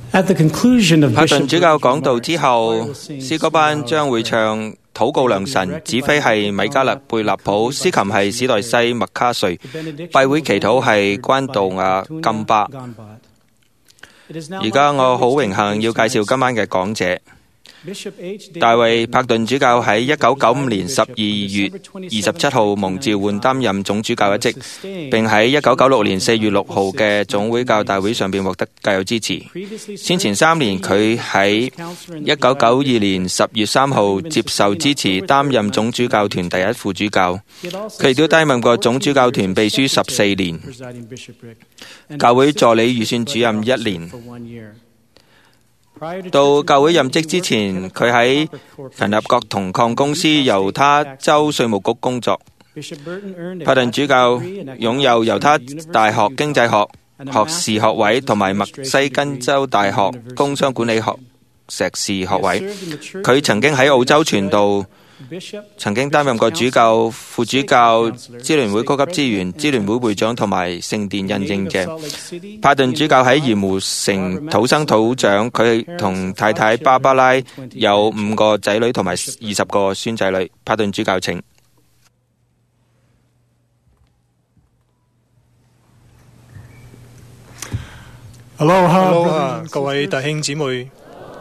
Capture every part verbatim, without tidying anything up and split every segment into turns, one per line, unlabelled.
At the conclusion of
帕頓
Bishop
主教講道之後，詩歌班將會唱禱告良神，指揮係米加勒貝納普，司琴係史代西麥卡瑞，閉會祈禱係關道亞金巴。而家我好榮幸要介紹今晚嘅講者。大衛·帕頓主教喺一九九五年十二月二十七號蒙召喚擔任總主教一職，並喺一九九六年四月六號嘅總會教大會上邊獲得教友支持。先前三年佢喺一九九二年十月三號接受支持，擔任總主教團第一副主教。佢亦都擔任過總主教團秘書十四年，教會助理預算主任一年。到教會任職之前，佢喺勤立國銅礦公司猶他州稅務局工作。帕頓主教擁有猶他大學經濟學學士學位同埋墨西根州大學工商管理學碩士學位。佢曾經喺澳洲傳道，曾經擔任過主教、副主教、支聯會高級資源、支聯會會長同埋聖殿印證者。帕頓主教喺鹽湖城土生土長，佢同太太芭芭拉有五個仔女同埋二十個孫仔女。帕頓主教請。
Aloha，各位弟兄姊妹。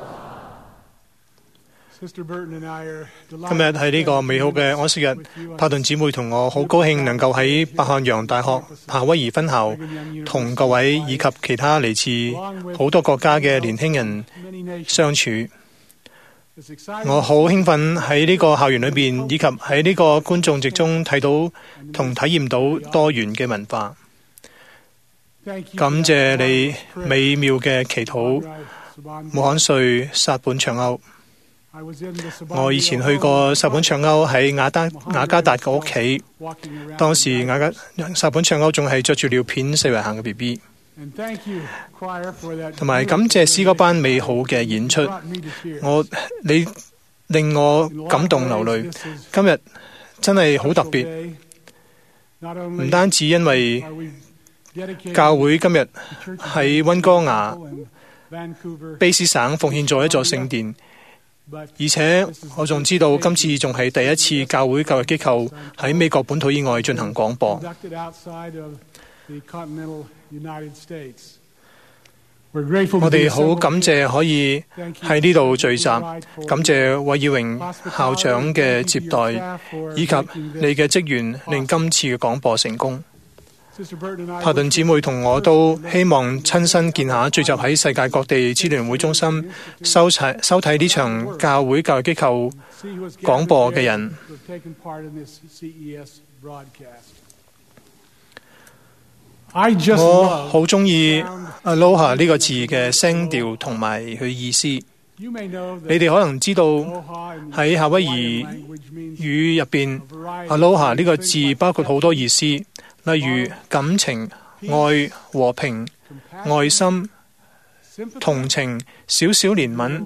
今日係呢個美好嘅安息日，帕頓姊妹同我好高興能夠喺北漢陽大學夏威夷分校同各位以及其他嚟自好多國家嘅年輕人相處。我好興奮喺呢個校園裏邊，以及喺呢個觀眾席中睇到同體驗到多元嘅文化。感謝你美妙嘅祈禱，穆罕瑞薩本長歐。我以前去過薩本長歐喺雅德雅加達嘅屋企，當時雅加薩本長歐仲係着住尿片四圍行嘅 B B。同埋感謝詩歌班美好嘅演出，我你令我感動流淚。今日真係好特別，唔單止因為教會今日喺溫哥華卑詩省奉獻咗一座聖殿。而且我仲知道今次仲係第一次教會教育機構喺美國本土以外進行廣播。我哋好感謝可以喺呢度聚集，感謝韋爾榮校長嘅接待，以及你嘅職員令今次嘅廣播成功。帕頓姊妹同我都希望親身見下聚集喺世界各地支聯會中心收睇收睇呢場教會教育機構廣播嘅人。我好中意 Aloha 呢個字嘅聲調同埋佢意思。你哋可能知道喺夏威夷語入邊 Aloha 呢個字包括好多意思。例如感情、愛、和平、愛心、同情、少少憐憫、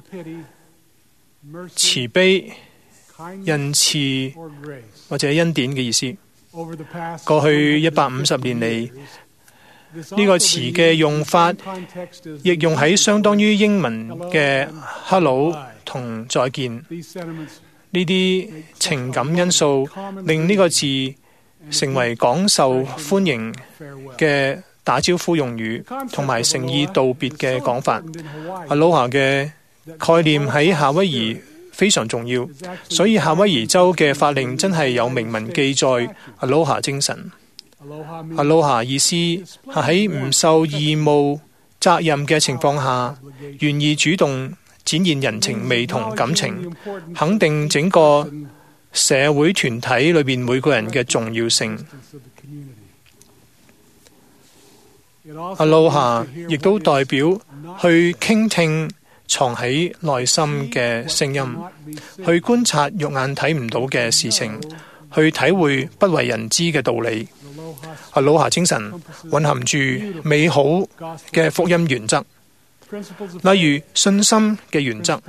慈悲、仁慈或者恩典嘅意思。過去一百五十年嚟，呢個詞嘅用法亦用喺相當於英文嘅 hello 同再見。呢啲情感因素令呢個字成為廣受歡迎嘅打招呼用語，同埋誠意道別嘅講法。Aloha 嘅概念喺夏威夷非常重要，所以夏威夷州嘅法令真係有明文記載 Aloha 精神。Aloha 意思係喺唔受義務責任嘅情況下，願意主動展現人情味同感情，肯定整個社會團體裏邊每個人嘅重要性。Aloha 亦都代表去傾聽藏喺內心嘅聲音，去觀察肉眼睇唔到嘅事情，去體會不為人知嘅道理。Aloha 精神蘊含住美好嘅福音原則，例如信心嘅原則，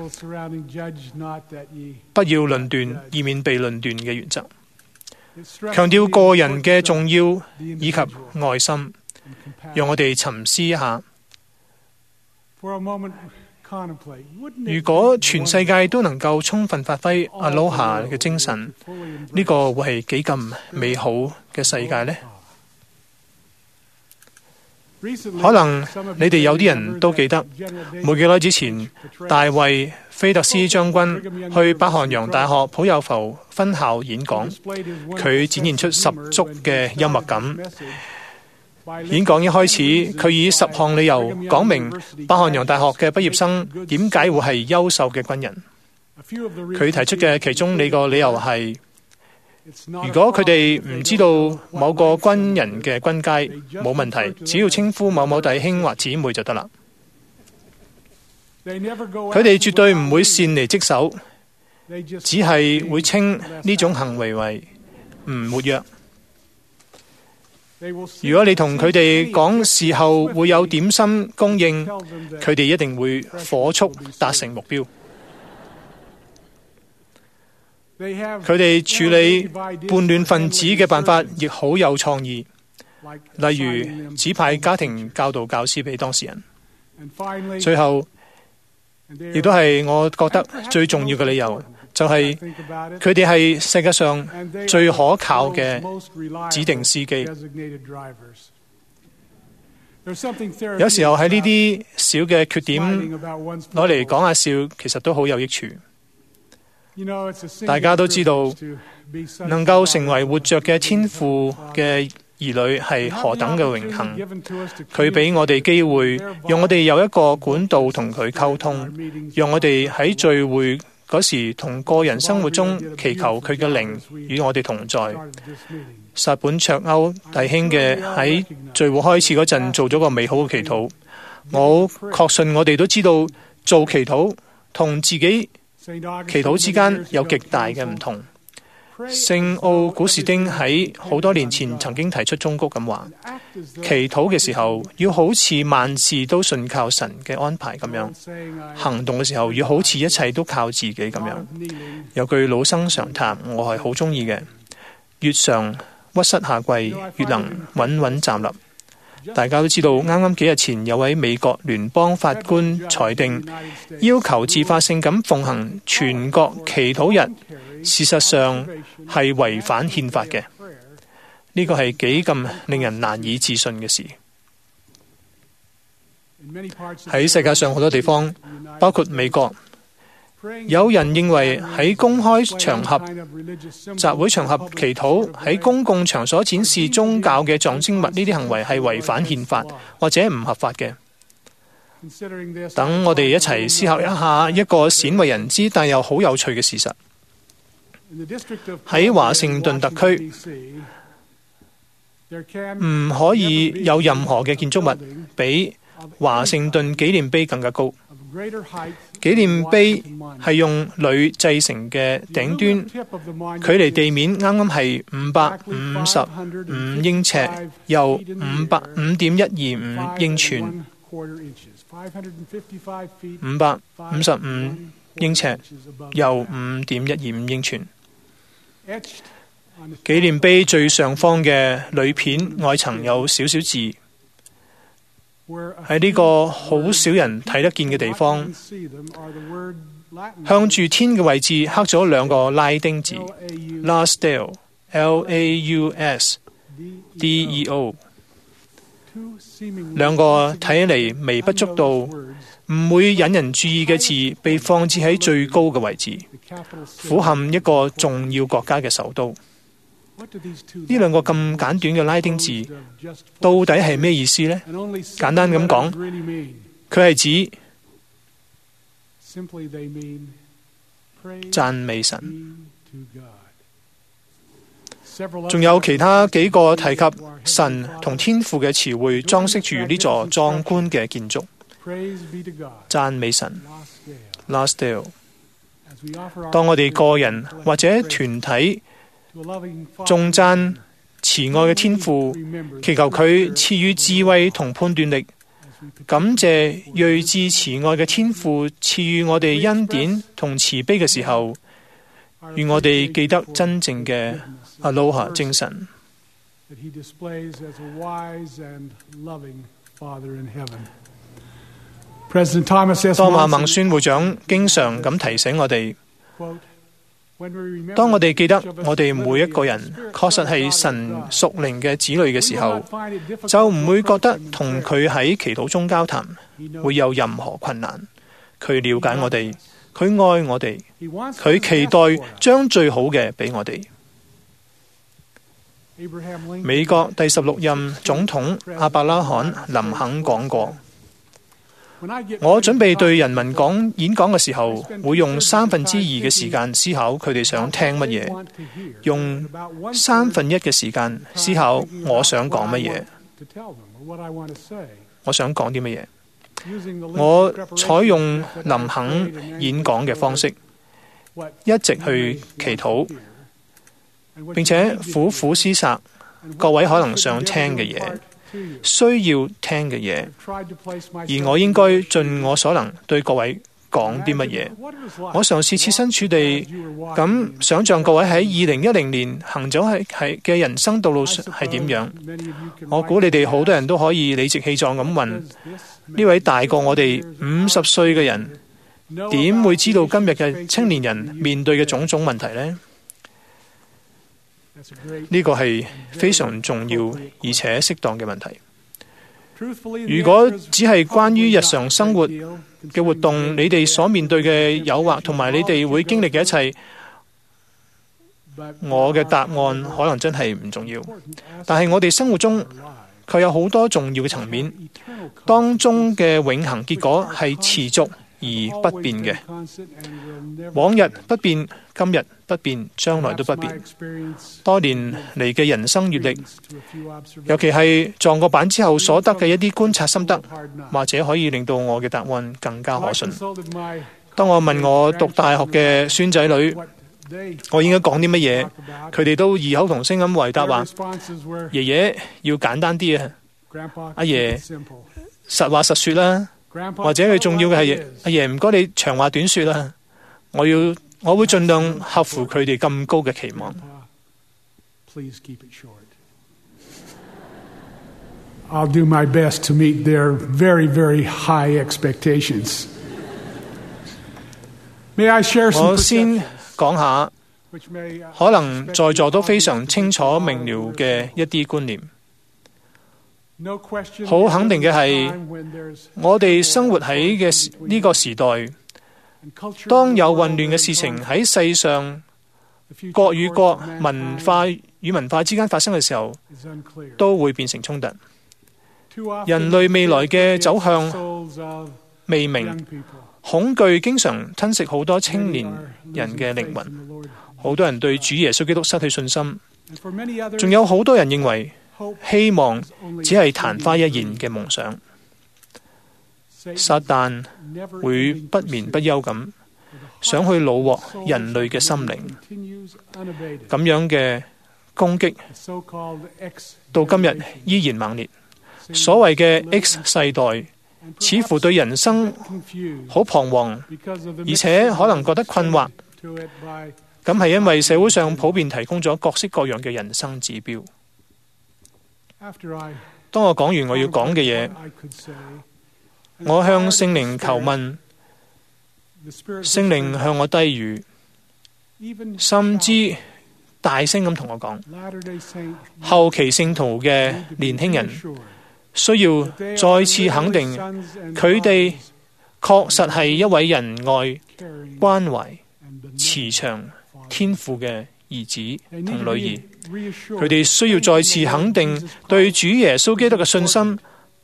不要論斷以免被論斷嘅原則，強調個人嘅重要以及愛心。讓我哋沉思一下， 如果全世界都能夠充分發揮 Aloha 嘅精神，呢個會係幾咁美好嘅世界呢？可能你哋有啲人都記得，冇幾耐之前，大衛菲特斯將軍去北韓洋大學普有浮分校演講，佢展現出十足嘅幽默感。演講一開始，佢以十項理由講明北韓洋大學嘅畢業生點解會係優秀嘅軍人。佢提出嘅其中呢個理由係，如果佢哋唔知道某個軍人嘅軍階，冇問題，只要稱呼某某弟兄或姊妹就得啦。佢哋絕對唔會擅離職守，只係會稱呢種行為為唔活躍。如果你同佢哋講事後會有點心供應，佢哋一定會火速達成目標。佢哋處理叛亂分子嘅辦法亦好有創意，例如指派家庭教導教師俾當事人。最後，亦都係我覺得最重要嘅理由，就係佢哋係世界上最可靠嘅指定司機。有時候喺呢啲小嘅缺點攞嚟講下笑，其實都好有益處。大家都知道，能夠成為活着嘅天父嘅兒女係何等嘅榮幸。佢俾我哋機會，讓我哋有一個管道同佢溝通，讓我哋喺聚會嗰時同個人生活中祈求佢嘅靈與我哋同在。薩本卓歐弟兄嘅喺聚會開始嗰陣做咗個美好嘅祈禱。我確信我哋都知道做祈禱同自己祈禱之間有極大嘅唔同。聖奧古士丁喺好多年前曾經提出忠告咁話，祈禱嘅時候要好似萬事都信靠神嘅安排咁樣，行動嘅時候要好似一切都靠自己咁樣。有句老生常談，我係好中意嘅，越常屈膝下跪，越能穩穩站立。大家都知道，啱啱幾日前有位美國聯邦法官裁定，要求自發性咁奉行全國祈禱日，事實上係違反憲法嘅。呢個係幾咁令人難以置信嘅事。喺世界上好多地方，包括美國，有人認為喺公開場合、集會場合祈禱，喺公共場所展示宗教嘅象徵物，呢啲行為係違反憲法或者唔合法嘅。等我哋一齊思考一下一個鮮為人知但又好有趣嘅事實。喺華盛頓特區，唔可以有任何嘅建築物比華盛頓紀念碑更加高。紀念碑係用鋁製成嘅，頂端距離地面啱啱係五百五十五英尺，又五百五點一二五英寸，五百五十五英尺，又五點一二五英寸。紀念碑最上方嘅鋁片外層有少少字，喺呢個好少人睇得見嘅地方，向住天嘅位置刻咗兩個拉丁字 Last Deo L A U S D E O， 兩個睇嚟微不足道，唔會引人注意嘅字被放置喺最高嘅位置，俯瞰一個重要國家嘅首都。呢兩個咁簡短嘅拉丁字到底係咩意思呢？簡單咁講，佢係指讚美神。仲有其他幾個提及神同天父嘅詞彙裝飾住呢座壯觀嘅建築。讚美神 Last Deo。 當我哋個人或者團體頌讚慈愛嘅天父，祈求佢賜予智慧同判斷力，感謝睿智慈愛嘅天父賜予我哋恩典同慈悲嘅時候，願我哋記得真正嘅 Aloha 精神。 多馬孟孫會長經常咁提醒我哋，當我哋記得我哋每一個人確實係神屬靈嘅子女嘅時候，就唔會覺得同佢喺祈禱中交談會有任何困難。佢了解我哋，佢愛我哋，佢期待將最好嘅俾我哋。美國第十六任總統亞伯拉罕林肯講過，我準備對人民講演講嘅時候，會用三分之二嘅時間思考佢哋想聽乜嘢，用三分一嘅時間思考我想講乜嘢，我想講啲乜嘢。我採用林肯演講嘅方式，一直去祈禱，並且苦苦思索各位可能想聽嘅嘢，需要聽嘅嘢，而我應該盡我所能對各位講啲乜嘢。我嘗試設身處地咁想象各位喺二零一零年行走喺係嘅人生道路係點樣。我估你哋好多人都可以理直氣壯咁問，呢位大過我哋五十歲嘅人，點會知道今日嘅青年人面對嘅種種問題呢？呢個係非常重要而且適當嘅問題。如果只係關於日常生活嘅活動，你哋所面對嘅誘惑同埋你哋會經歷嘅一切，我嘅答案可能真係唔重要。但係我哋生活中佢有好多重要嘅層面，當中嘅永恆結果係持續而不變嘅。往日不變，今日不變，將來都不變。多年嚟嘅人生閱歷，尤其係撞過板之後所得嘅一啲觀察心得，或者可以令到我嘅答案更加可信。當我問我讀大學嘅孫仔女，我應該講啲乜嘢，佢哋都異口同聲咁回答話：爺爺要簡單啲啊，阿爺實話實說啦。或者佢重要嘅係，阿爺唔該你長話短說啦。我要我會盡量合乎佢哋咁高嘅期望。
I'll do my best to meet their very, very high expectations. May I share some
我先講下，可能在座都非常清楚明了嘅一啲觀念。好肯定嘅係，我哋生活喺嘅呢個時代，當有混亂嘅事情喺世上國與國、文化與文化之間發生嘅時候，都會變成衝突。人類未來嘅走向未明，恐懼經常吞噬好多青年人嘅靈魂，好多人對主耶穌基督失去信心，仲有好多人認為希望只係曇花一現嘅夢想。撒旦會不眠不休咁想去虜獲人類嘅心靈，咁樣嘅攻擊到今日依然猛烈。所謂嘅 X 世代似乎對人生好彷徨，而且可能覺得困惑，咁係因為社會上普遍提供咗各式各樣嘅人生指標。當我講完我要講嘅嘢，我向聖靈求問，聖靈向我低語，甚至大聲咁同我講，後期聖徒嘅年輕人需要再次肯定佢哋確實係一位仁愛、關懷、慈祥、天父嘅兒子同女兒。佢哋需要再次肯定對主耶穌基督嘅信心，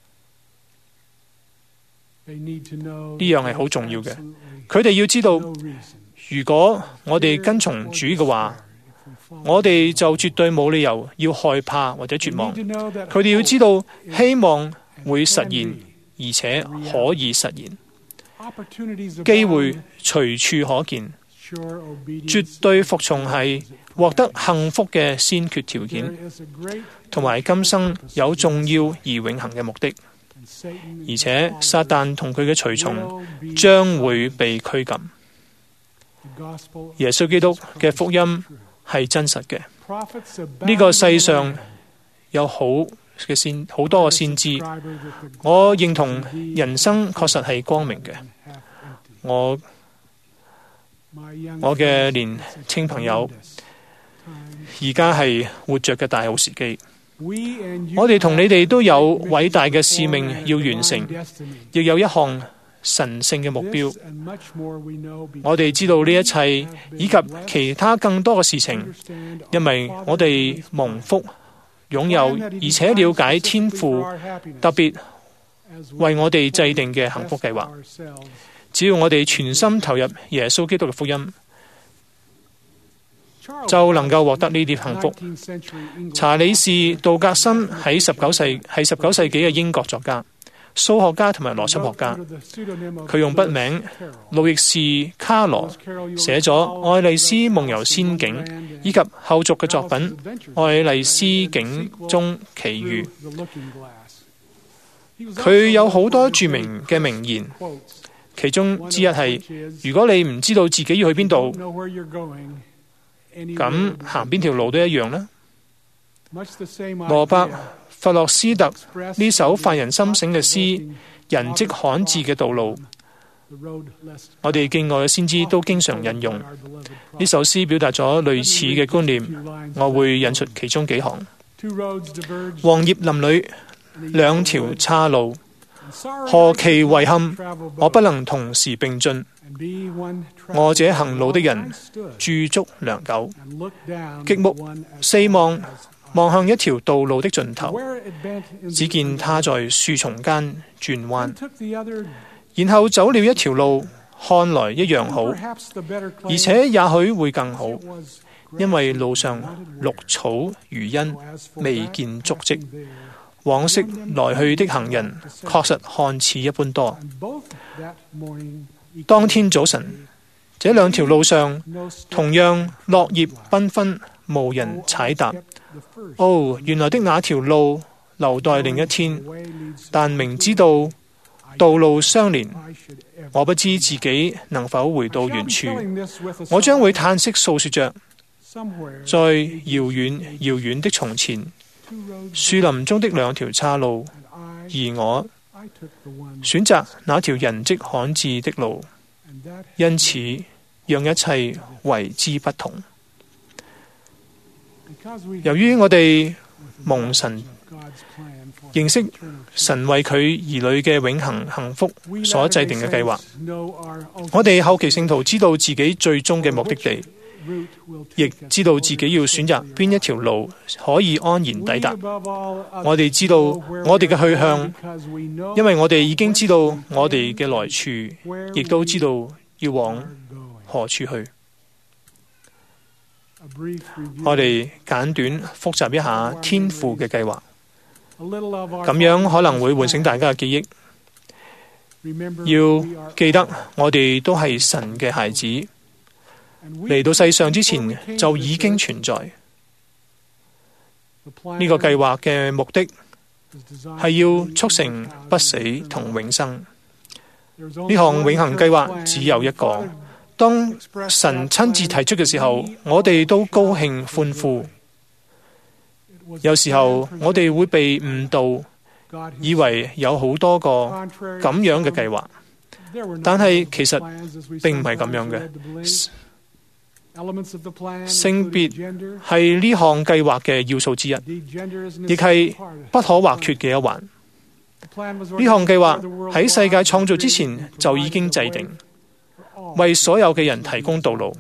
呢樣係好重要嘅。佢哋要知道，如果我哋跟從主嘅話，我哋就絕對冇理由要害怕或者絕望。佢哋要知道，希望會實現，而且可以實現。機會隨處可見，絕對服從係獲得幸福嘅先決條件，同埋今生有重要而永恆嘅目的。而且撒旦同佢嘅隨從將會被拘禁。耶穌基督嘅福音係真實嘅。呢個世上有好嘅先好多嘅先知。我認同人生確實係光明嘅。我我嘅年青朋友而家係活着嘅大好時機。我哋同你哋都有偉大嘅使命要完成，亦有一項神聖嘅目標。我哋知道呢一切以及其他更多嘅事情，因為我哋蒙福擁有而且了解天父特別為我哋制定嘅幸福計劃。只要我哋全心投入耶穌基督嘅福音，就能夠獲得呢啲幸福。查理士杜格森喺十九世係十九世紀嘅英國作家、數學家同埋邏輯學家。佢用筆名路易士卡羅寫咗《愛麗絲夢遊仙境》以及後續嘅作品《愛麗絲境中奇遇》。佢有好多著名嘅名言，其中之一係：如果你唔知道自己要去邊度，咁行邊條路都一樣啦。羅伯弗洛斯特呢首發人心醒嘅詩《人跡罕至嘅道路》，我哋敬愛嘅先知都經常引用。呢首詩表達咗類似嘅觀念，我會引述其中幾行：黃葉林裏兩條岔路，何其遺憾，我不能同時並進。我這行路的人駐足良久，極目四望，望向一條道路的盡頭，只見他在樹叢間轉彎，然後走了一條路，看來一樣好，而且也許會更好，因為路上綠草如茵，未見足跡。往昔來去的行人確實看似一般多。當天早晨，這兩條路上同樣落葉繽紛，無人踩踏。哦，原來的那條路留待另一天，但明知道道路相連，我不知自己能否回到原處。我將會嘆息訴說着，在遙遠遙遠的從前，樹林中的兩條岔路，而我選擇那條人跡罕至的路，因此讓一切為之不同。由於我哋蒙神認識神為佢兒女嘅永恆幸福所制定嘅計劃，我哋後期聖徒知道自己最終嘅目的地，亦知道自己要選擇邊一條路可以安然抵達。我哋知道我哋嘅去向，因為我哋已經知道我哋嘅來處，亦都知道要往何處去。我哋簡短複習一下天父嘅計劃，咁樣可能會喚醒大家嘅記憶。要記得我哋都係神嘅孩子，嚟到世上之前就已經存在。呢個計劃嘅目的係要促成不死同永生。呢項永恆計劃只有一個。當神親自提出嘅時候，我哋都高興歡呼。有時候我哋會被誤導，以為有好多個咁樣嘅計劃，但係其實並唔係咁樣嘅。性別係呢項計劃嘅要素之一，亦係不可或缺嘅一環。呢項計劃喺世界創造之前就已經制定，為所有嘅人提供道路，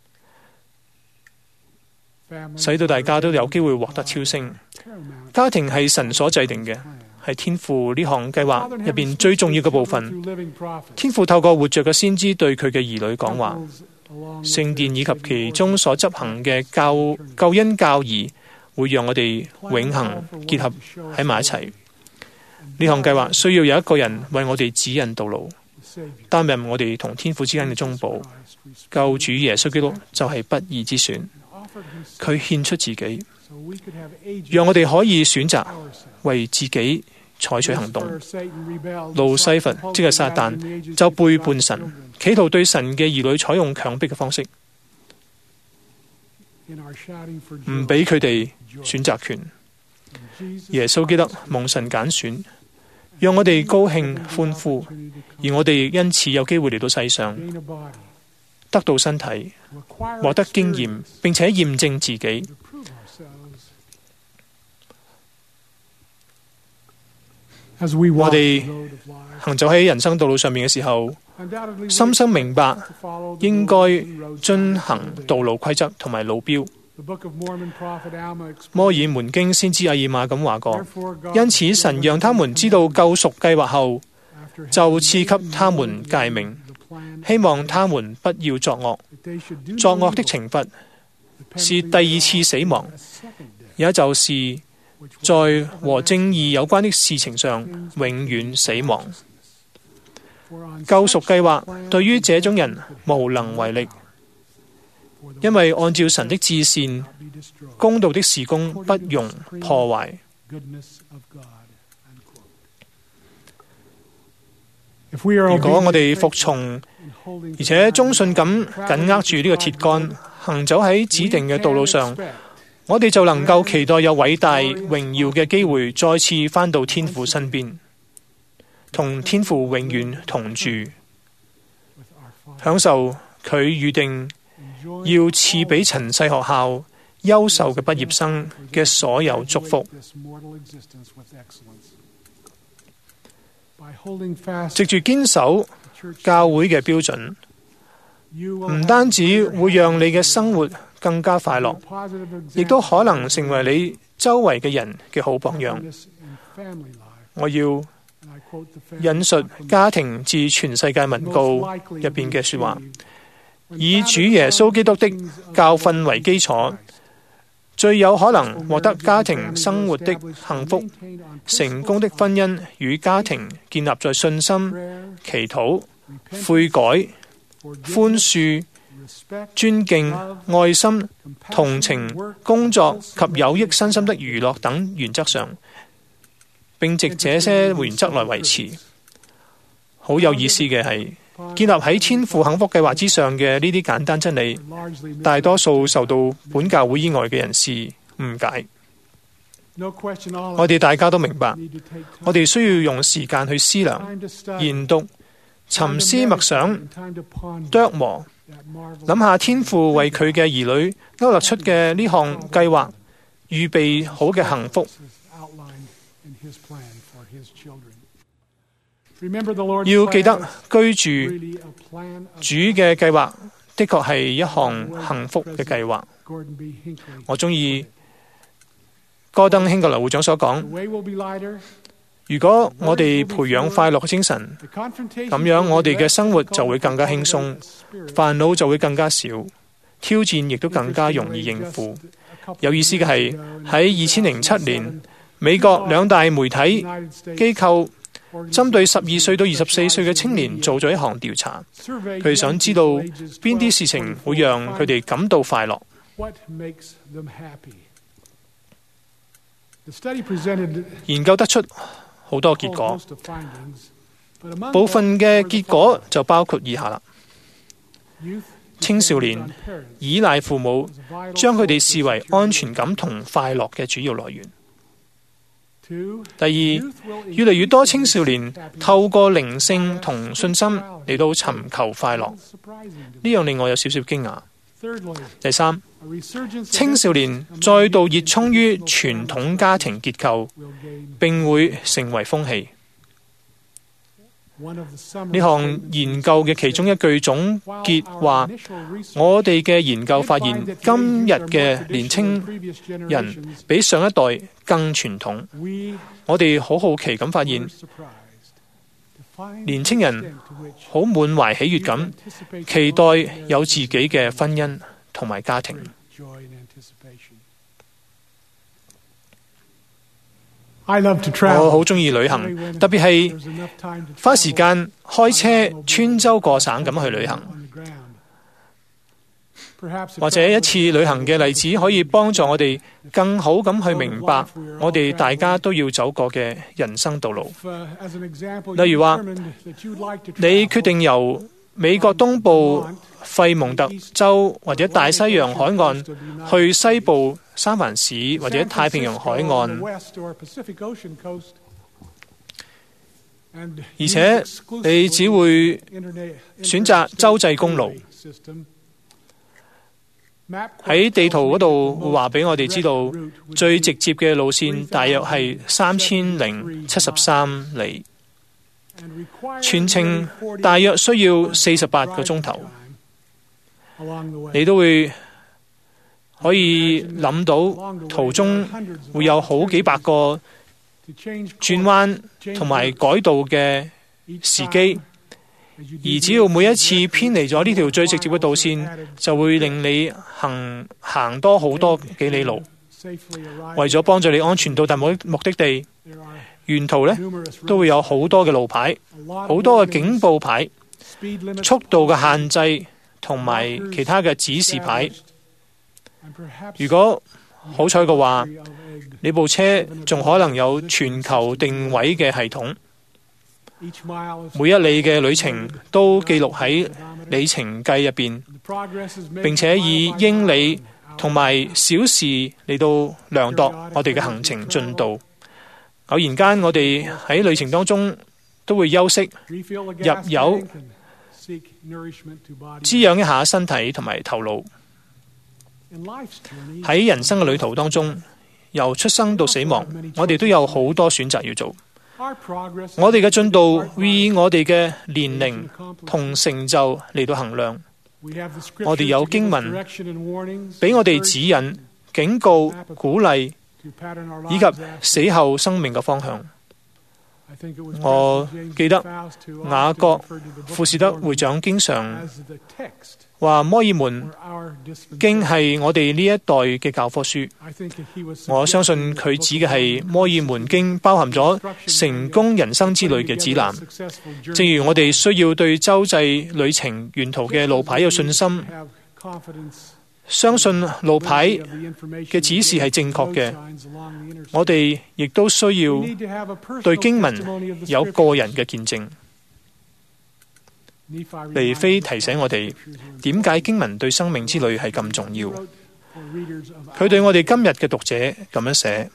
使到大家都有機會獲得超升。家庭係神所制定嘅，係天父呢項計劃入邊最重要嘅部分。天父透過活着嘅先知對佢嘅兒女講話，聖殿以及其中所執行嘅教救恩教義，會讓我哋永恆結合喺埋一齊。呢項計劃需要有一個人為我哋指引道路，擔任我哋同天父之間嘅中保。救主耶穌基督就係不二之選，佢獻出自己，讓我哋可以選擇為自己採取行動。路西弗即係撒旦就背叛神，企圖對神嘅兒女採用強迫嘅方式，唔俾佢哋選擇權。 耶穌基督蒙神揀選，讓我哋高興歡呼，而我哋因此有機會嚟到世上，得到身體，獲得經驗，並且驗證自己。我哋行走喺人生道路上面嘅時候，深深明白應該遵行道路規則同埋路標。摩爾門經先知阿爾瑪咁話過，因此神讓他們知道救贖計劃後，就賜給他們誡命，希望他們不要作惡。作惡的懲罰是第二次死亡，也就是在和正義有關的事情上永遠死亡。救贖計劃對於這種人無能為力，因為按照神的至善，公道的事工不容破壞。如果我哋服從，而且忠信咁緊握住呢個鐵桿，行走喺指定嘅道路上，我哋就能夠期待有偉大榮耀嘅機會再次返到天父身邊，同天父永遠同住，享受佢預定要賜俾塵世學校優秀嘅畢業生嘅所有祝福。藉住堅守教會嘅標準，唔單止會讓你嘅生活更加快樂，亦都可能成為你周圍嘅人嘅好榜樣。我要引述家庭至全世界文告入邊嘅說話，以主耶穌基督的教訓為基礎，最有可能獲得家庭生活的幸福。成功的婚姻與家庭建立在信心、祈禱、悔改、寬恕、尊敬、愛心、同情、工作及有益身心的娛樂等原則上，並藉這些原則來維持。好有意思嘅係，建立喺天父幸福計劃之上嘅呢啲簡單真理，大多數受到本教會以外嘅人士誤解。我哋大家都明白，我哋需要用時間去思量、研讀、沉思默想、琢磨，諗下天父為佢嘅兒女勾勒出嘅呢項計劃，預備好嘅幸福。要記得居住主嘅計劃的確係一項幸福嘅計劃。我中意戈登興格勒會長所講，如果我哋培養快樂嘅精神，咁樣我哋嘅生活就會更加輕鬆，煩惱就會更加少，挑戰亦都更加容易應付。有意思嘅係，喺二千零七年，美國兩大媒體機構針對十二歲到二十四歲嘅青年做咗一項調查，佢哋想知道邊啲事情會讓佢哋感到快樂。研究得出好多結果，部分嘅結果就包括以下啦。青少年依賴父母，將佢哋視為安全感同快樂嘅主要來源。第二，越嚟越多青少年透過靈性同信心嚟到尋求快樂，呢樣令我有少少驚訝。第三，青少年再度熱衷於傳統家庭結構，並會成為風氣。呢項研究嘅其中一句總結話，我哋嘅研究發現，今日嘅年輕人比上一代更傳統。我哋好好奇咁發現，年輕人好滿懷喜悅咁，期待有自己嘅婚姻同埋家庭。我好中意旅行，特別係花時間開車穿州過省咁去旅行。或者一次旅行嘅例子可以幫助我哋更好咁去明白我哋大家都要走過嘅人生道路。例如話，你決定由美國東部費蒙特州或者大西洋海岸去西部三藩市或者太平洋海岸，而且你只會選擇州際公路。喺地圖嗰度會話俾我哋知道，最直接嘅路線大約係三千零七十三里，全程大約需要四十八個鐘頭。你都會可以諗到途中會有好幾百個轉彎同埋改道嘅時機，而只要每一次偏離咗呢條最直接嘅道線，就會令你行行多好多幾里路。為咗幫助你安全到達目目的地，沿途呢都會有好多嘅路牌，好多嘅警報牌、速度嘅限制同埋其他嘅指示牌。如果好彩嘅話，你部車仲可能有全球定位嘅系統，每一里嘅旅程都記錄喺里程計入邊，並且以英里同埋小時嚟到量度我哋嘅行程進度。偶然間我哋喺旅程當中都會休息、入油、滋養一下身體同埋頭腦。喺人生嘅旅途當中，由出生到死亡，我哋都有好多選擇要做。我哋嘅進度會以我哋嘅年齡同成就嚟到衡量。我哋有經文俾我哋指引、警告、鼓勵，以及死後生命嘅方向。我記得雅各富士德會長經常話摩爾門經係我哋呢一代嘅教科書。我相信佢指嘅係摩爾門經包含咗成功人生之旅嘅指南。正如我哋需要對州際旅程沿途嘅路牌有信心，相信路牌嘅指示係正確嘅，我哋亦都需要對經文有個人嘅見證。尼非提醒我哋點解經文對生命之旅係咁重要。佢對我哋今日嘅讀者咁樣寫：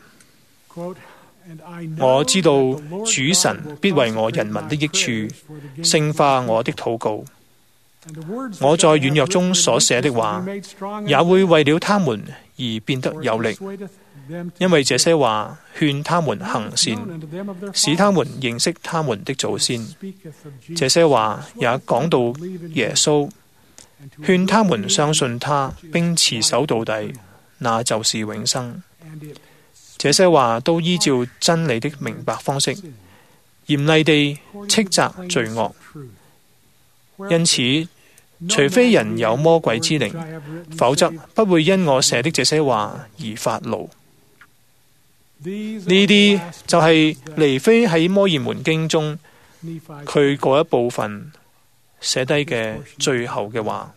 我知道主神必為我人民的益處聖化我的禱告，我在軟弱中所寫的話也會為了他們而變得有力，因為這些話勸他們行善，使他們認識他們的祖先。這些話也講到耶穌，勸他們相信他並持守到底，那就是永生。這些話都依照真理的明白方式，嚴厲地斥責罪惡。因此，除非人有魔鬼之靈，否則不會因我寫的這些話而發怒。呢啲就係尼非喺摩爾門經中佢嗰一部分寫低嘅最後嘅話。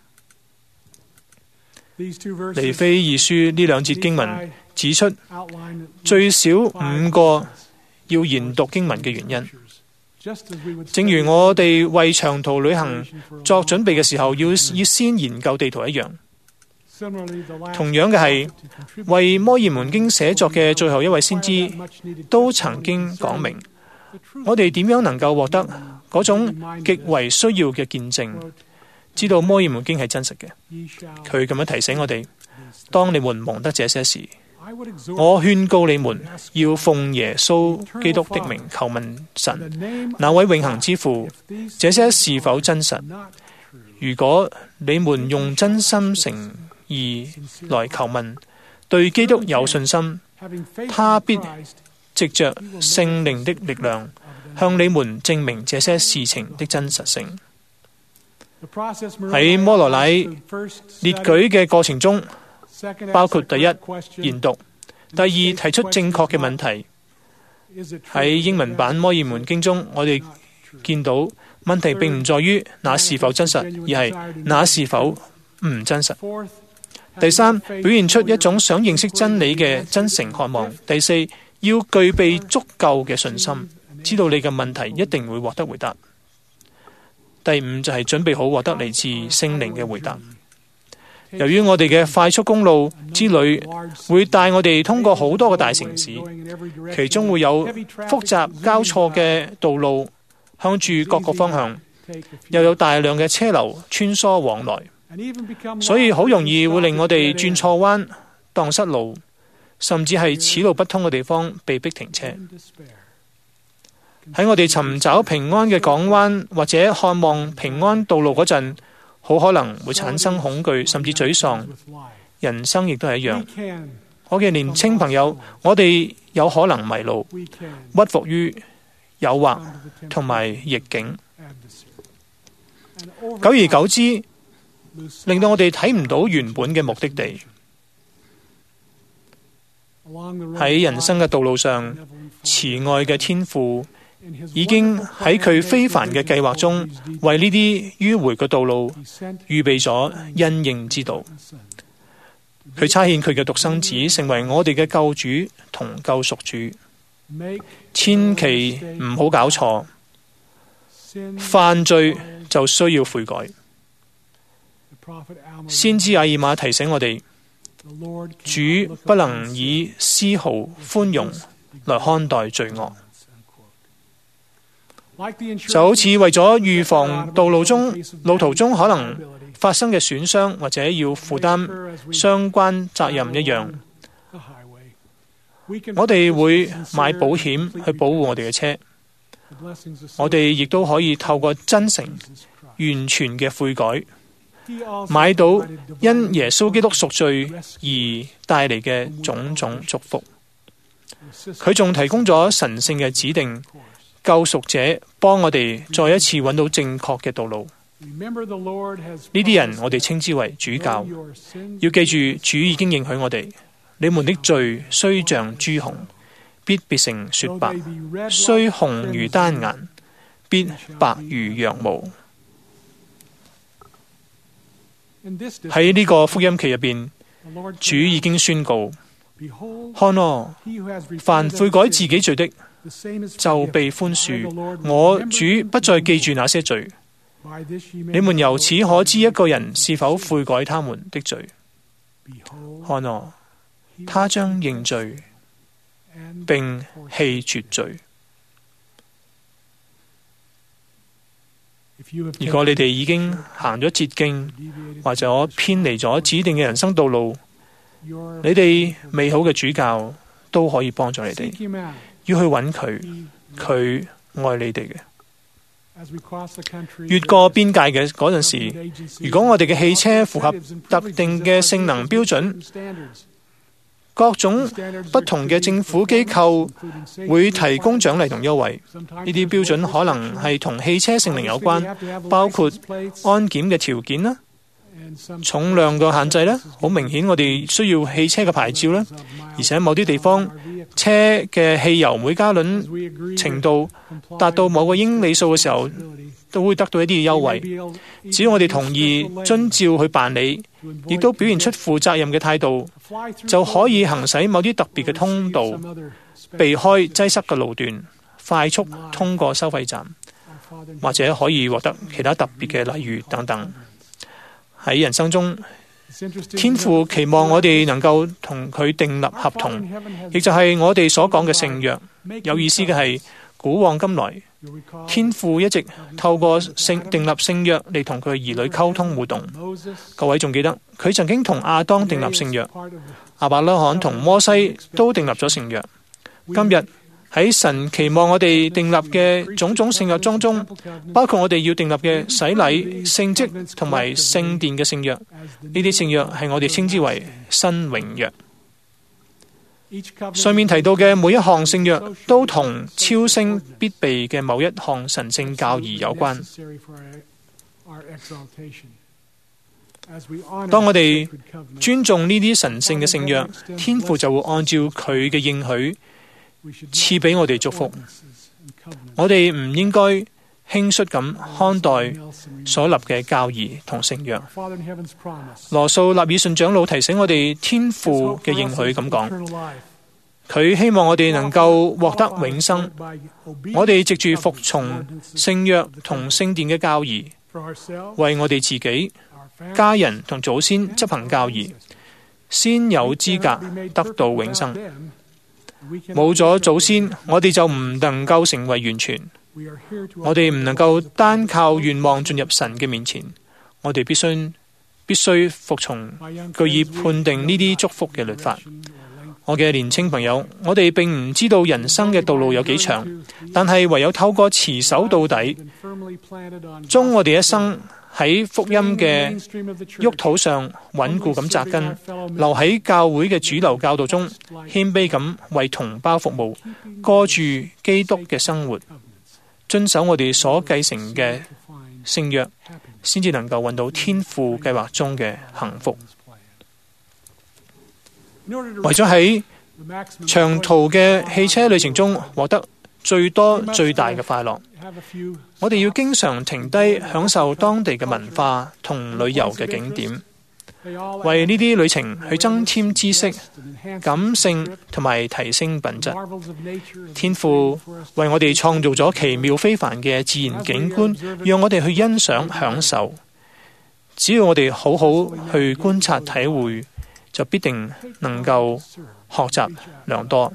尼非二書呢兩節經文指出最少五個要研讀經文嘅原因。正如我哋為長途旅行作準備嘅時候要要先研究地圖一樣，同樣嘅係為摩爾門經寫作嘅最後一位先知都曾經講明，我哋點樣能夠獲得嗰種極為需要嘅見證，知道摩爾門經係真實嘅。佢咁樣提醒我哋：當你們蒙得這些事，我勸告你們要奉耶穌基督的名求問神，那位永恆之父，這些是否真實？如果你們用真心誠意來求問，對基督有信心，他必藉着聖靈的力量向你們證明這些事情的真實性。喺摩羅乃列舉嘅過程中，包括第一，研讀；第二，提出正確嘅問題。喺英文版摩爾門經中，我哋見到問題並唔在於那是否真實，而係那是否唔真實。第三，表現出一種想認識真理嘅真誠渴望。第四，要具備足夠嘅信心，知道你嘅問題一定會獲得回答。 第五就係準備好獲得嚟自聖靈嘅回答。由於我哋嘅快速公路之旅會帶我哋通過好多個大城市，其中會有複雜交錯嘅道路向住各個方向，又有大量嘅車流穿梭往來，所以好容易會令我哋轉錯彎、蕩失路，甚至係此路不通嘅地方被逼停車。喺我哋尋找平安嘅港灣或者看望平安道路嗰陣，好可能會產生恐懼，甚至沮喪。人生亦都係一樣。我嘅年輕朋友，我哋有可能迷路，屈服於誘惑同埋逆境，久而久之，令到我哋睇唔到原本嘅目的地。喺人生嘅道路上，慈愛嘅天父已經喺佢非凡嘅計劃中，為呢啲迂迴嘅道路預備咗因應之道。佢差遣佢嘅獨生子成為我哋嘅救主同救贖主。千祈唔好搞錯，犯罪就需要悔改。先知亞爾瑪提醒我哋，主不能以絲毫寬容來看待罪惡。就好似為咗預防道路中路途中可能發生嘅損傷，或者要負擔相關責任一樣，我哋會買保險去保護我哋嘅車。我哋亦都可以透過真誠、完全嘅悔改，買到因耶穌基督贖罪而帶嚟嘅種種祝福。佢仲提供咗神聖嘅指定，救贖者幫我哋再一次揾到正確嘅道路。呢啲人我哋稱之為主教。要記住，主已經應許我哋，你們的罪雖像朱紅，必變成雪白；雖紅如丹顏，必白如羊毛。喺呢個福音期入邊，主已經宣告：看啊，凡悔改自己罪的，就被寬恕。我主不再記住那些罪。你們由此可知一個人是否悔改他們的罪。看啊，他將認罪並棄絕罪。如果你哋已經行咗捷徑，或者偏離咗指定嘅人生道路，你哋美好嘅主教都可以幫助你哋。要去揾佢，佢愛你哋嘅。越過邊界嘅嗰陣時，如果我哋嘅汽車符合特定嘅性能標準，各種不同嘅政府機構會提供獎勵同優惠。呢啲標準可能係同汽車性能有關，包括安檢嘅條件啦、重量嘅限制啦。好明顯，我哋需要汽車嘅牌照啦，而且某啲地方車嘅汽油每加侖程度達到某個英里數嘅時候，都會得到一啲優惠。只要我哋同意遵照去辦理，亦都表現出負責任嘅態度，就可以行使某啲特別嘅通道，避開擠塞嘅路段，快速通過收費站，或者可以獲得其他特別嘅禮遇等等。喺人生中，天父期望我哋能夠同佢訂立合同，亦就係我哋所講嘅聖約。有意思嘅係，古往今來，天父一直透過聖訂立聖約嚟同佢兒女溝通互動。各位仲記得佢曾經同亞當訂立聖約，亞伯拉罕同摩西都訂立咗聖約。今日喺神期望我哋訂立嘅種種聖約當中，包括我哋要訂立嘅洗禮、聖職同埋聖殿嘅聖約。呢啲聖約係我哋稱之為新榮約。上面提到嘅每一項聖約都同超升必備嘅某一項神聖教義有關。當我哋尊重呢啲神聖嘅聖約，天父就會按照佢嘅應許賜俾我哋祝福。我哋唔應該輕率咁看待所立嘅教義同聖約。羅素納爾遜長老提醒我哋，天父嘅應許咁講，佢希望我哋能夠獲得永生。我哋藉住服從聖約同聖殿嘅教義， 為我哋自己、家人同祖先執行教義，先有資格得到永生。冇咗祖先，我哋就唔能夠成為完全。我哋唔能夠單靠願望進入神嘅面前。我哋必須必須服從據以判定呢啲祝福嘅律法。我嘅年青朋友，我哋並唔知道人生嘅道路有幾長，但係唯有透過持守到底，將我哋一生喺福音嘅沃土上穩固咁扎根，留喺教會嘅主流教導中，謙卑咁為同胞服務，過住基督嘅生活，遵守我哋所繼承嘅聖約，先至能夠揾到天父計劃中嘅幸福。為咗喺長途嘅汽車旅程中獲得最多最大嘅快樂，我哋要經常停低享受當地嘅文化同旅遊嘅景點，為呢啲旅程去增添知識、感性同埋提升品質。天父為我哋創造咗奇妙非凡嘅自然景觀，讓我哋去欣賞享受。只要我哋好好去觀察體會，就必定能夠學習良多。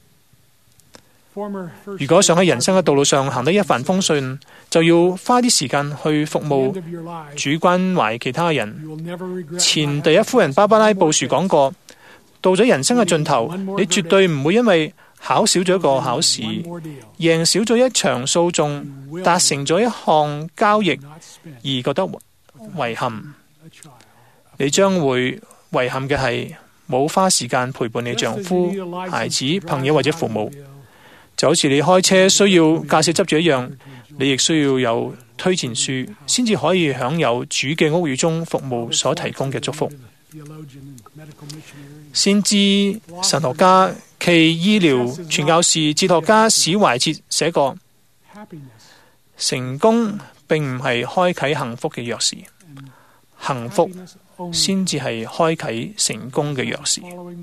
如果想喺人生嘅道路上行得一帆風順，就要花啲時間去服務主，關懷其他人。前第一夫人芭芭拉布殊講過，到咗人生嘅盡頭，你絕對唔會因為考少咗一個考試，贏少咗一場訴訟，達成咗一項交易而覺得遺憾。你將會遺憾嘅係冇花時間陪伴你丈夫、孩子、朋友或者父母。就好似你開車需要駕駛執照一樣，你亦需要有推薦書，先至可以享有主嘅屋宇中服務所提供嘅祝福。先知、神學家暨醫療傳教士、哲學家史懷哲寫過：成功並唔係開啟幸福嘅鑰匙，幸福先至係開啟成功嘅鑰匙。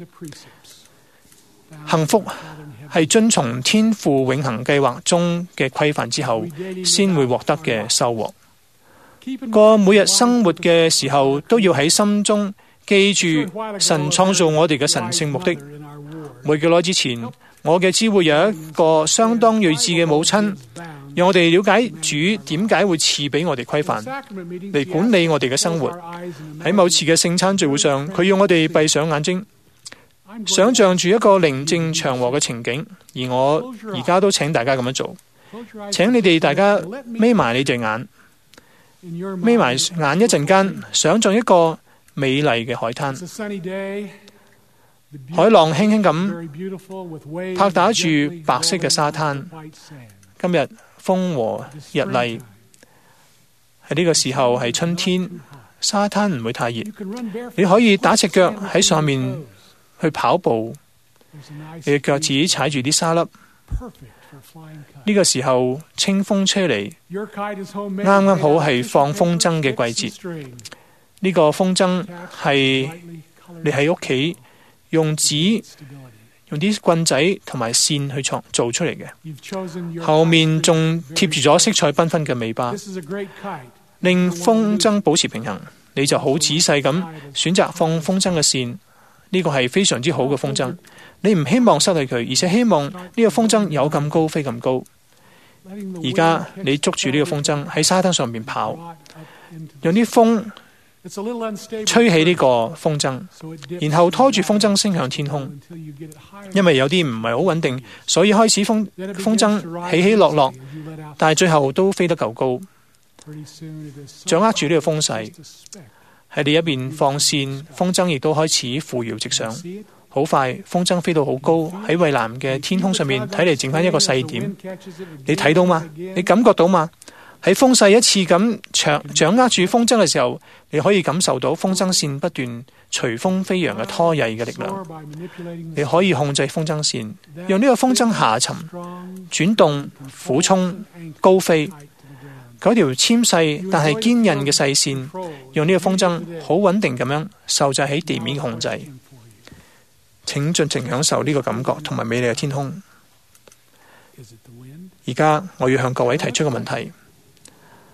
幸福係遵從天父永恆計劃中嘅規範之後，先會獲得嘅收穫。過每日生活嘅時候，都要喺心中記住神創造我哋嘅神聖目的。冇幾耐之前，我嘅知會有一個相當睿智嘅母親，讓我哋了解主點解會賜俾我哋規範嚟管理我哋嘅生活。喺某次嘅聖餐聚會上，佢要我哋閉上眼睛，想象住一個寧靜祥和嘅情景，而我而家都請大家咁樣做。請你哋大家眯埋你隻眼，眯埋眼一陣間，想象一個美麗嘅海灘，海浪輕輕咁拍打住白色嘅沙灘。今日風和日麗，喺呢個時候係春天，沙灘唔會太熱，你可以打隻腳喺上面去跑步，你嘅腳趾踩住啲沙粒。呢個時候清風吹嚟，啱啱好係放風箏嘅季節。呢個風箏係你喺屋企用紙、用啲棍仔同埋線去創做出嚟嘅，後面仲貼住咗色彩繽紛嘅尾巴，令風箏保持平衡。你就好仔細咁選擇放風箏嘅線。呢個係非常之好嘅風箏，你唔希望失去佢，而且希望呢個風箏有咁高飛咁高。而家你捉住呢個風箏喺沙灘上面跑，用啲風吹起呢個風箏，然後拖住風箏升向天空。因為有啲唔係好穩定，所以開始風風箏起起落落，但係最後都飛得夠高。掌握住呢個風勢，喺你一邊放線，風箏亦都開始扶搖直上。好快，風箏飛到好高，喺蔚藍嘅天空上面，睇嚟剩翻一個細點。你睇到嗎？你感覺到嗎？喺風勢一次咁掌掌握住風箏嘅時候，你可以感受到風箏線不斷隨風飛揚嘅拖曳嘅力量。你可以控制風箏線，讓呢個風箏下沉、轉動、俯衝、高飛。嗰條纖細但係堅韌嘅細線，用呢個風箏好穩定咁樣受制喺地面控制。請盡情享受呢個感覺同埋美麗嘅天空。而家我要向各位提出個問題：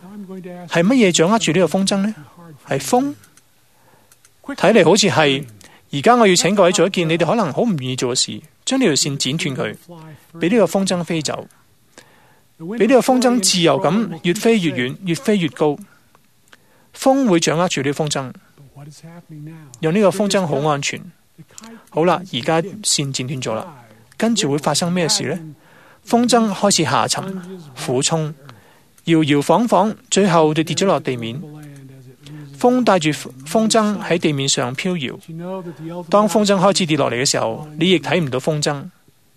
係乜嘢掌握住呢個風箏呢？係風？睇嚟好似係。而家我要請各位做一件你哋可能好唔願意做嘅事，將呢條線剪斷佢，俾呢個風箏飛走，俾呢個風箏自由咁越飛越遠，越飛越高。風會掌握住呢個風箏，讓呢個風箏好安全。好啦，而家線剪斷咗啦，跟住會發生咩事呢？風箏開始下沉、俯衝、搖搖晃晃，最後就跌咗落地面。風帶住風箏喺地面上飄搖。當風箏開始跌落嚟嘅時候，你亦睇唔到風箏。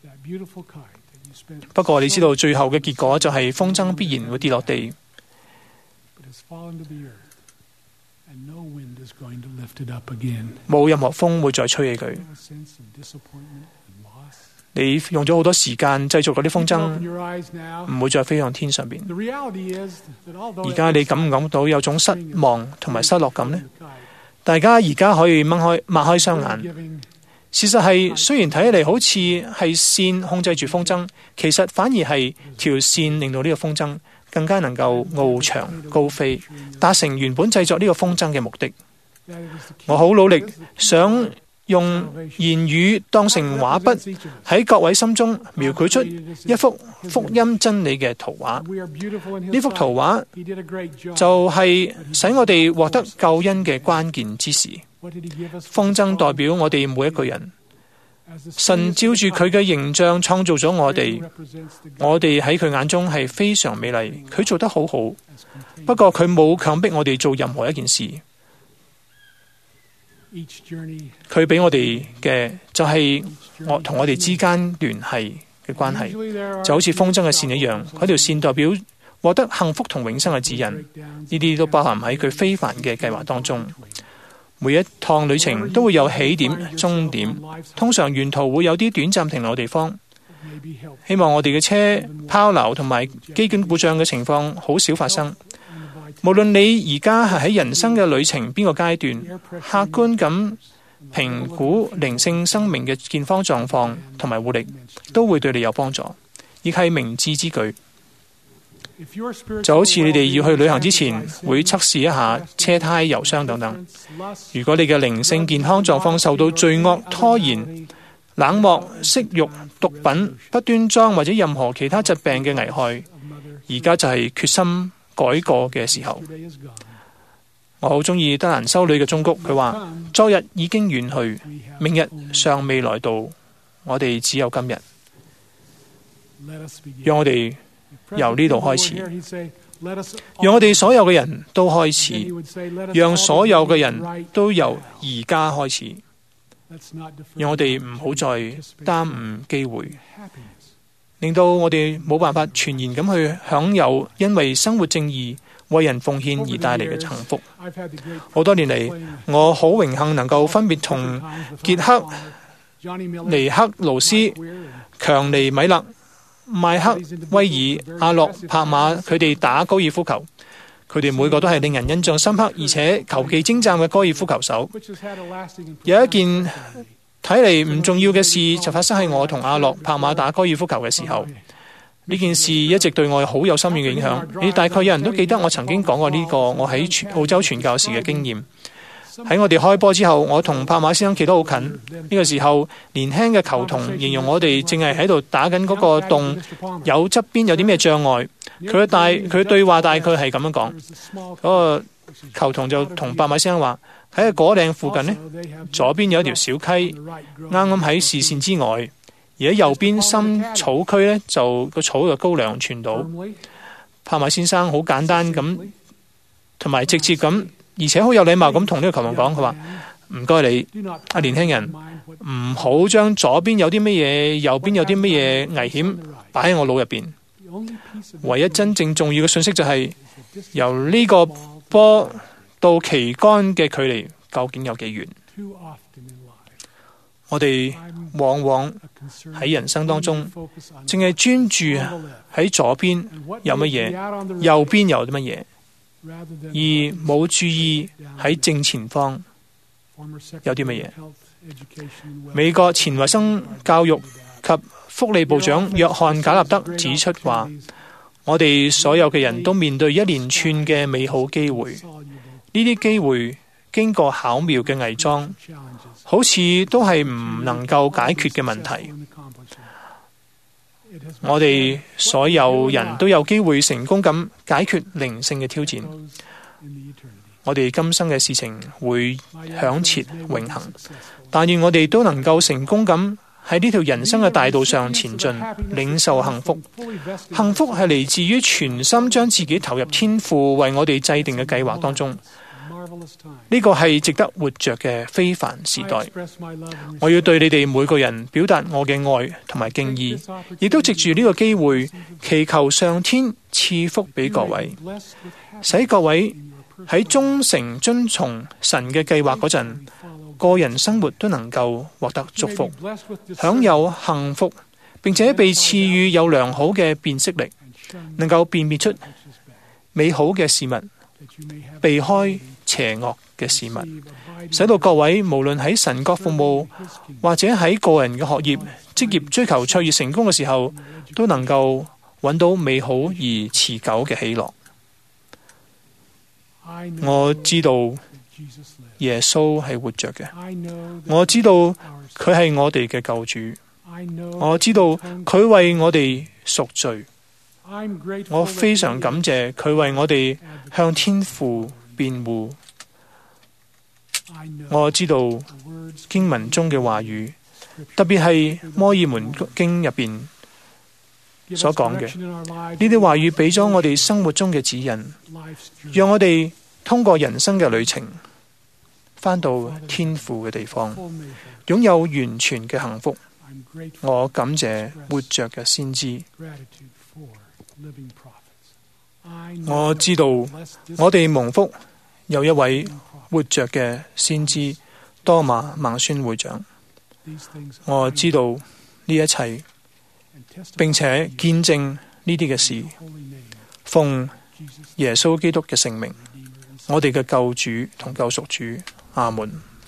不過你知道最後嘅結果就係風箏必然會跌落地。冇任何風會再吹起佢。你用咗好多時間製造嗰啲風箏，唔會再飛向天上邊。而家你感唔感到有種失望同埋失落感呢？大家而家可以掹開擘開雙眼。事實係，雖然睇起嚟好似係線控制住風箏，其實反而係條線令到呢個風箏更加能夠翱翔高飛，達成原本製作呢個風箏嘅目的。我好努力想用言語當成畫筆，喺各位心中描繪出一幅福音真理嘅圖畫。呢幅圖畫就係使我哋獲得救恩嘅關鍵之時。風箏代表我哋每一個人。神照住佢嘅形象創造咗我哋，我哋喺佢眼中係非常美麗。佢做得好好，不過佢冇強迫我哋做任何一件事。佢俾我哋嘅就係我同我哋之間聯繫嘅關係，就好似風箏嘅線一樣。嗰條線代表獲得幸福同永生嘅指引，呢啲都包含喺佢非凡嘅計劃當中。每一趟旅程都會有起點、終點，通常沿途會有啲短暫停留嘅地方。希望我哋嘅車拋錨同埋機件故障嘅情況好少發生。無論你而家係喺人生嘅旅程邊個階段，客觀咁評估靈性生命嘅健康狀況同埋活力，都會對你有幫助，亦係明智之舉。就好似你哋要去旅行之前，會測試一下車胎、油箱等等。如果你嘅靈性健康狀況受到罪惡、拖延、冷漠、色欲、毒品、不端莊或者任何其他疾病嘅危害，而家就係決心改過嘅時候。我好中意德蘭修女嘅忠告，佢話：昨日已經遠去，明日尚未來到，我哋只有今日。讓我哋由呢度開始，讓我哋所有嘅人都開始，讓所有嘅人都由而家開始，讓我哋唔好再耽誤機會，令到我哋冇辦法全然咁去享有因為生活正義、為人奉獻而帶嚟嘅幸福。好多年嚟，我好榮幸能夠分別同傑克、尼克勞斯、強尼米勒、邁克威爾、阿洛帕馬佢哋打高爾夫球，佢哋每個都係令人印象深刻而且球技精湛嘅高爾夫球手。有一件睇嚟唔重要嘅事就發生喺我同阿洛帕馬打高爾夫球嘅時候。呢件事一直對我好有深遠嘅影響。你大概有人都記得我曾經講過呢個我喺澳洲傳教時嘅經驗。喺我哋開波之後，我同帕馬先生企得好近。呢個時候，年輕嘅球童形容我哋正係喺度打緊嗰個洞，有側邊有啲咩障礙。佢嘅大佢嘅對話大概係咁樣講。嗰個球童就同帕馬先生話：喺果嶺附近呢，左邊有一條小溪，啱啱喺視線之外。而喺右邊深草區呢，就個草就高兩寸到。帕馬先生好簡單咁，同埋直接咁。而且好有禮貌咁同呢個球童講，佢話：唔該你，啊年輕人，唔好將左邊有啲乜嘢，右邊有啲乜嘢危險擺喺我腦入邊。唯一真正重要嘅信息就係、是、由呢個波到旗杆嘅距離究竟有幾遠？我哋往往喺人生當中，淨係專注喺左邊有乜嘢，右邊有啲乜嘢。而冇注意喺正前方有啲乜嘢。美國前衛生教育及福利部長約翰賈納德指出話： 我哋所有嘅人都面對一連串嘅美好機會，呢啲機會經過巧妙嘅偽裝，好似都係唔能夠解決嘅問題。我哋所有人都有機會成功咁解決靈性嘅挑戰。我哋今生嘅事情會響徹永恆，但願我哋都能夠成功咁喺呢條人生嘅大道上前進，領受幸福。幸福係嚟自於全心將自己投入天父為我哋制定嘅計劃當中。呢個係值得活着嘅非凡時代。我要對你哋每個人表達我嘅愛同埋敬意，亦都藉住呢個機會祈求上天賜福俾各位，使各位喺忠誠遵從神嘅計劃嗰陣，個人生活都能夠獲得祝福，享有幸福，並且被賜予有良好嘅辨識力，能夠辨別出美好嘅事物，避開邪惡嘅事物，使到各位無論喺神國服務或者喺個人嘅學業、職業追求卓越成功嘅時候，都能夠揾到美好而持久嘅喜樂。我知道耶穌係活着嘅，我知道佢係我哋嘅救主，我知道佢為我哋贖罪。我非常感謝佢為我哋向天父辯護。我知道經文中嘅話語，特別係摩爾門經入邊所講嘅呢啲話語，俾咗我哋生活中嘅指引，讓我哋通過人生嘅旅程返到天父嘅地方，擁有完全嘅幸福。我感謝活着嘅先知。我知道我哋蒙福有一位活着嘅先知多馬孟孫會長。我知道呢一切，並且見證呢啲嘅事，奉耶穌基督嘅聖名，我哋嘅救主同救贖主，阿門。